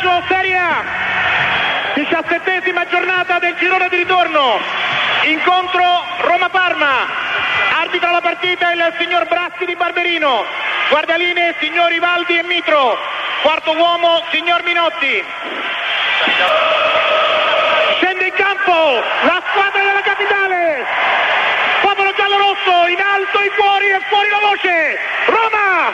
Calcio Serie A, 17ª giornata del girone di ritorno, incontro Roma-Parma, arbitra la partita il signor Braschi di Barberino, guardalinee signori Valdi e Mitro, quarto uomo signor Minotti. Scende in campo la squadra della capitale, popolo giallo-rosso, in alto, in fuori e fuori la voce, Roma!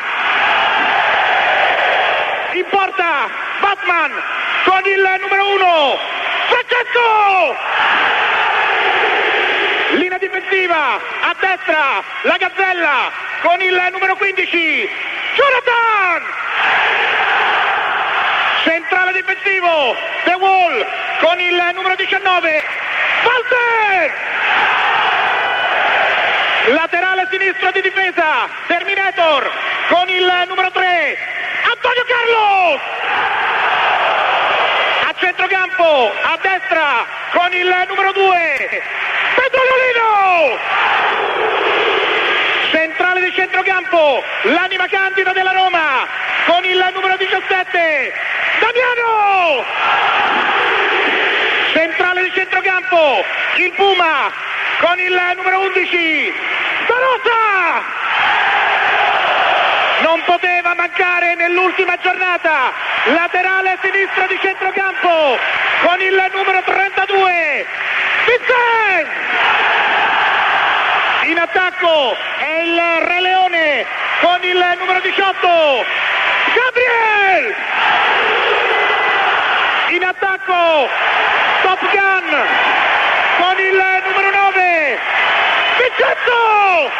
In porta Batman con il numero 1, Francesco! Linea difensiva, a destra la Gazzella con il numero 15, Jonathan! Centrale difensivo, The Wall con il numero 19, Walter! Laterale sinistro di difesa, Terminator con il numero 3, Antonio Carlos! A centrocampo, a destra con il numero 2, Petroliolino! Centrale di centrocampo, l'anima candida della Roma con il numero 17, Damiano! Centrale di centrocampo, il Puma con il numero 11, Darosa! Non poteva mancare nell'ultima giornata, laterale sinistro di centrocampo con il numero 32, Vincent! In attacco è il Re Leone con il numero 18, Gabriel! In attacco Top Gun con il numero 9, Vincenzo!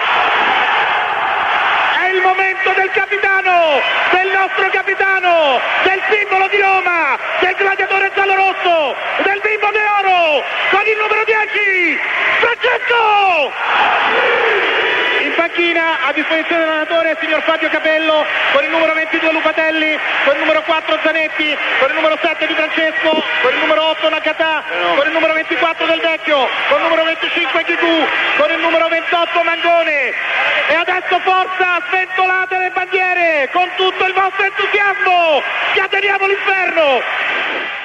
È il momento del capitano, del nostro capitano, del simbolo di Roma, del gladiatore giallorosso, del bimbo d'oro, con il numero 10, Francesco! In panchina a disposizione dell'allenatore il signor Fabio Capello, con il numero 22 Lupatelli, con il numero 4 Zanetti, con il numero 7 Di Francesco, con il numero 8 Nakata, con il numero 24 Del Vecchio, con il numero 25 Ghigù, con il numero 28 Mangone. E adesso forza, sventolate le bandiere con tutto il vostro entusiasmo, scateniamo l'inferno!